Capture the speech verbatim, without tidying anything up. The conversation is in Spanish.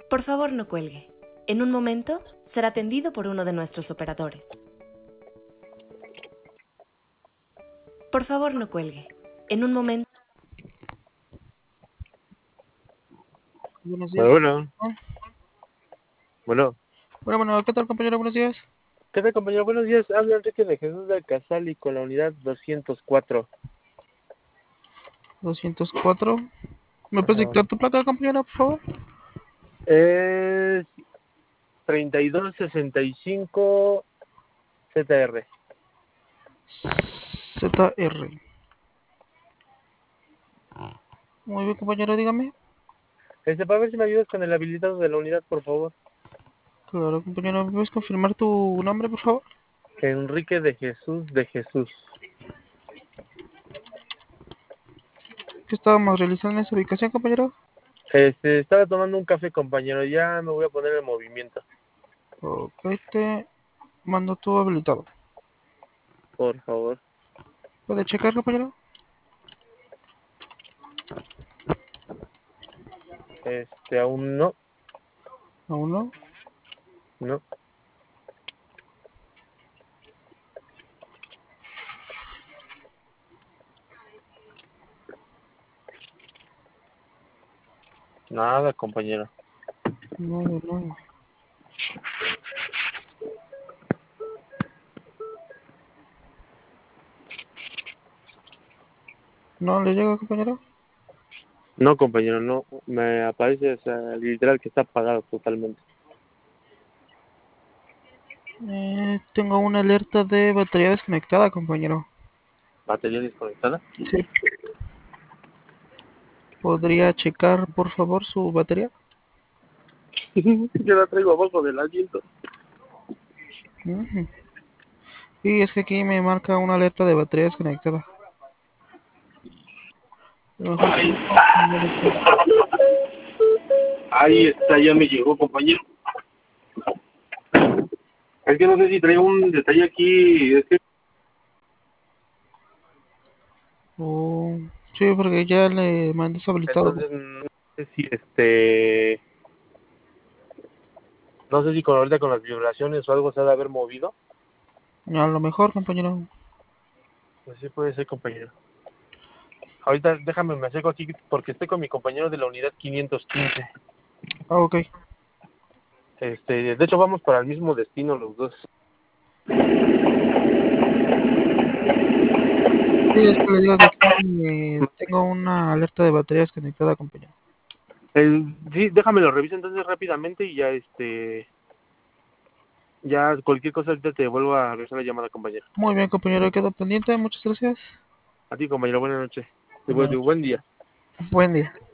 Por favor, no cuelgue. En un momento será atendido por uno de nuestros operadores. Por favor, no cuelgue. En un momento... Buenos días. Bueno, ¿No? bueno. Bueno, bueno, ¿qué tal, compañero? Buenos días. ¿Qué tal, compañero? Buenos días. Habla Enrique de Jesús del Casal y con la unidad doscientos cuatro. doscientos cuatro. ¿Me puedes Ajá. dictar tu placa, compañero, por favor? Es treinta y dos sesenta y cinco Z R. Z R. Muy bien, compañero, dígame. Este, para ver si me ayudas con el habilitado de la unidad, por favor. Claro, compañero, ¿me puedes confirmar tu nombre, por favor? Enrique de Jesús de Jesús. ¿Qué estábamos realizando en esa ubicación, compañero? Este, estaba tomando un café, compañero. Ya me voy a poner en movimiento. Ok, te mando tu habilitado. Por favor. ¿Puede checar, compañero? Este, aún no. Aún no. No. Nada, compañero. No, no. ¿No le llega, compañero? No, compañero, no. Me aparece, o sea, literal que está apagado totalmente. Eh, tengo una alerta de batería desconectada, compañero. ¿Batería desconectada? Sí. ¿Podría checar, por favor, su batería? Yo la traigo abajo del asiento. Ujú. Sí, es que aquí me marca una alerta de batería desconectada. A lo mejor por eso no le llega. Ahí está, ya me llegó, compañero. Es que no sé si traigo un detalle aquí. Es que Oh, sí, porque ya le mandé deshabilitado. entonces no sé si este. No sé si con ahorita con las vibraciones o algo se ha de haber movido. A lo mejor, compañero. Pues sí puede ser, compañero. Ahorita déjame, me acerco aquí porque estoy con mi compañero de la unidad quinientos quince. Ah, ok. Este, de hecho vamos para el mismo destino los dos. Sí, es que le digo que aquí eh, tengo una alerta de batería desconectada, compañero. El, sí, déjame lo reviso entonces rápidamente y ya este. Ya cualquier cosa ahorita te vuelvo a regresar la llamada, compañero. Muy bien, compañero, quedo pendiente. Muchas gracias. A ti, compañero, buenas noches. Y Buenas buen, noches. buen día. Buen día.